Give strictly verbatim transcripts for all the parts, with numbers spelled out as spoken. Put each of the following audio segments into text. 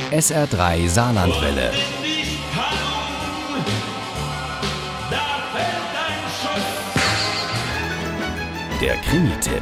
S R drei Saarlandwelle. Der Krimi-Tipp.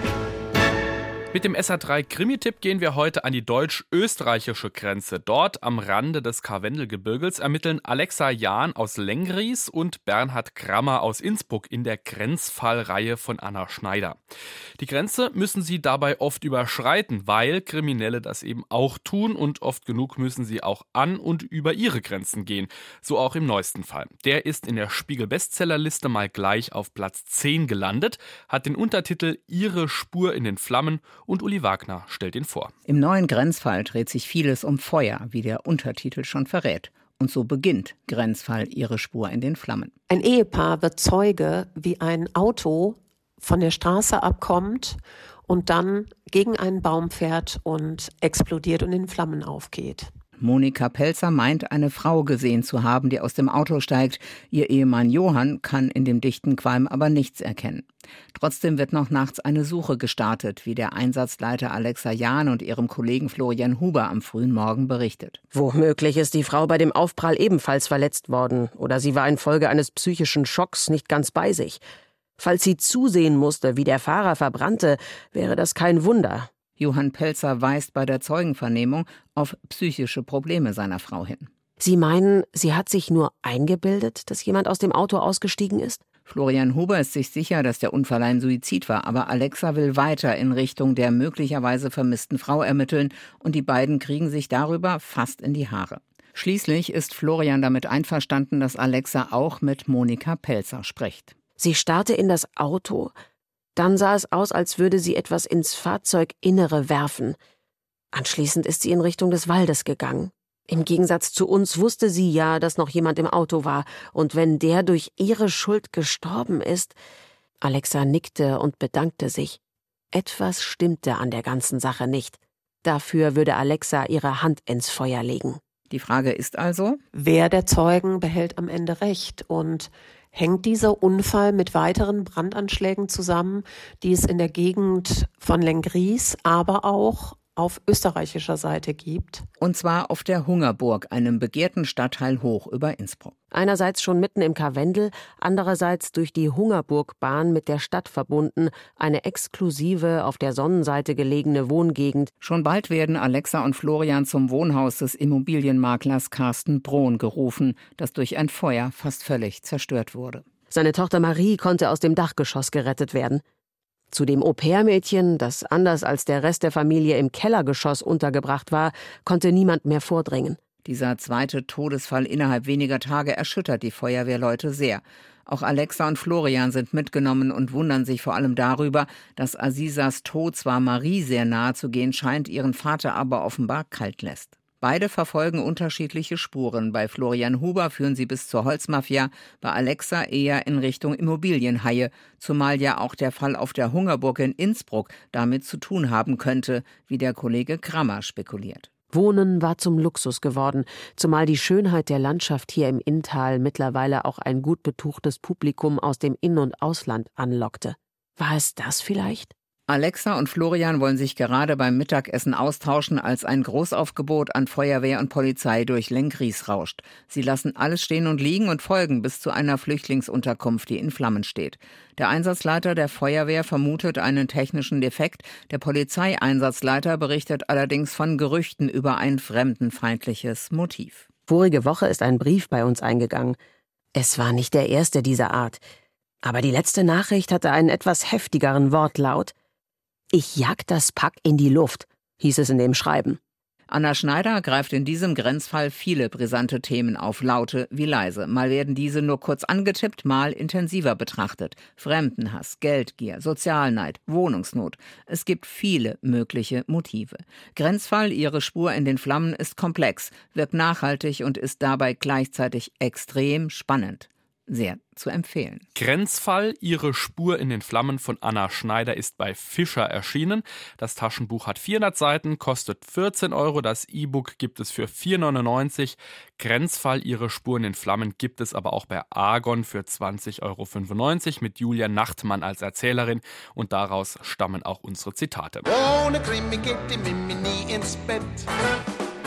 Mit dem S R drei Krimi-Tipp gehen wir heute an die deutsch-österreichische Grenze. Dort am Rande des Karwendelgebirges ermitteln Alexa Jahn aus Lenggries und Bernhard Krammer aus Innsbruck in der Grenzfallreihe von Anna Schneider. Die Grenze müssen sie dabei oft überschreiten, weil Kriminelle das eben auch tun, und oft genug müssen sie auch an und über ihre Grenzen gehen. So auch im neuesten Fall. Der ist in der Spiegel-Bestsellerliste mal gleich auf Platz zehn gelandet, hat den Untertitel Ihre Spur in den Flammen, und Uli Wagner stellt ihn vor. Im neuen Grenzfall dreht sich vieles um Feuer, wie der Untertitel schon verrät. Und so beginnt Grenzfall Ihre Spur in den Flammen. Ein Ehepaar wird Zeuge, wie ein Auto von der Straße abkommt und dann gegen einen Baum fährt und explodiert und in Flammen aufgeht. Monika Pelzer meint, eine Frau gesehen zu haben, die aus dem Auto steigt. Ihr Ehemann Johann kann in dem dichten Qualm aber nichts erkennen. Trotzdem wird noch nachts eine Suche gestartet, wie der Einsatzleiter Alexa Jahn und ihrem Kollegen Florian Huber am frühen Morgen berichtet. Womöglich ist die Frau bei dem Aufprall ebenfalls verletzt worden. Oder sie war infolge eines psychischen Schocks nicht ganz bei sich. Falls sie zusehen musste, wie der Fahrer verbrannte, wäre das kein Wunder. Johann Pelzer weist bei der Zeugenvernehmung auf psychische Probleme seiner Frau hin. Sie meinen, sie hat sich nur eingebildet, dass jemand aus dem Auto ausgestiegen ist? Florian Huber ist sich sicher, dass der Unfall ein Suizid war, aber Alexa will weiter in Richtung der möglicherweise vermissten Frau ermitteln, und die beiden kriegen sich darüber fast in die Haare. Schließlich ist Florian damit einverstanden, dass Alexa auch mit Monika Pelzer spricht. Sie starrte in das Auto. Dann sah es aus, als würde sie etwas ins Fahrzeuginnere werfen. Anschließend ist sie in Richtung des Waldes gegangen. Im Gegensatz zu uns wusste sie ja, dass noch jemand im Auto war. Und wenn der durch ihre Schuld gestorben ist... Alexa nickte und bedankte sich. Etwas stimmte an der ganzen Sache nicht. Dafür würde Alexa ihre Hand ins Feuer legen. Die Frage ist also, wer der Zeugen behält am Ende Recht? Und hängt dieser Unfall mit weiteren Brandanschlägen zusammen, die es in der Gegend von Lenggries, aber auch auf österreichischer Seite gibt? Und zwar auf der Hungerburg, einem begehrten Stadtteil hoch über Innsbruck. Einerseits schon mitten im Karwendel, andererseits durch die Hungerburgbahn mit der Stadt verbunden, eine exklusive, auf der Sonnenseite gelegene Wohngegend. Schon bald werden Alexa und Florian zum Wohnhaus des Immobilienmaklers Carsten Brohn gerufen, das durch ein Feuer fast völlig zerstört wurde. Seine Tochter Marie konnte aus dem Dachgeschoss gerettet werden. Zu dem Au-pair-Mädchen, das anders als der Rest der Familie im Kellergeschoss untergebracht war, konnte niemand mehr vordringen. Dieser zweite Todesfall innerhalb weniger Tage erschüttert die Feuerwehrleute sehr. Auch Alexa und Florian sind mitgenommen und wundern sich vor allem darüber, dass Azizas Tod zwar Marie sehr nahe zu gehen scheint, ihren Vater aber offenbar kalt lässt. Beide verfolgen unterschiedliche Spuren. Bei Florian Huber führen sie bis zur Holzmafia, bei Alexa eher in Richtung Immobilienhaie, zumal ja auch der Fall auf der Hungerburg in Innsbruck damit zu tun haben könnte, wie der Kollege Krammer spekuliert. Wohnen war zum Luxus geworden, zumal die Schönheit der Landschaft hier im Inntal mittlerweile auch ein gut betuchtes Publikum aus dem In- und Ausland anlockte. War es das vielleicht? Alexa und Florian wollen sich gerade beim Mittagessen austauschen, als ein Großaufgebot an Feuerwehr und Polizei durch Lenggries rauscht. Sie lassen alles stehen und liegen und folgen bis zu einer Flüchtlingsunterkunft, die in Flammen steht. Der Einsatzleiter der Feuerwehr vermutet einen technischen Defekt. Der Polizeieinsatzleiter berichtet allerdings von Gerüchten über ein fremdenfeindliches Motiv. Vorige Woche ist ein Brief bei uns eingegangen. Es war nicht der erste dieser Art. Aber die letzte Nachricht hatte einen etwas heftigeren Wortlaut. »Ich jag das Pack in die Luft«, hieß es in dem Schreiben. Anna Schneider greift in diesem Grenzfall viele brisante Themen auf, laute wie leise. Mal werden diese nur kurz angetippt, mal intensiver betrachtet. Fremdenhass, Geldgier, Sozialneid, Wohnungsnot. Es gibt viele mögliche Motive. Grenzfall Ihre Spur in den Flammen ist komplex, wirkt nachhaltig und ist dabei gleichzeitig extrem spannend. Sehr zu empfehlen. Grenzfall, Ihre Spur in den Flammen von Anna Schneider ist bei Fischer erschienen. Das Taschenbuch hat vierhundert Seiten, kostet vierzehn Euro. Das E-Book gibt es für vier neunundneunzig. Grenzfall, Ihre Spur in den Flammen gibt es aber auch bei Argon für zwanzig Euro fünfundneunzig mit Julia Nachtmann als Erzählerin. Und daraus stammen auch unsere Zitate. Ohne Krimi geht die Mimi nie ins Bett.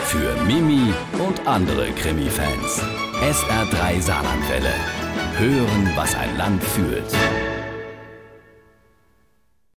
Für Mimi und andere Krimi-Fans. S R drei Saarlandwelle. Hören, was ein Land fühlt.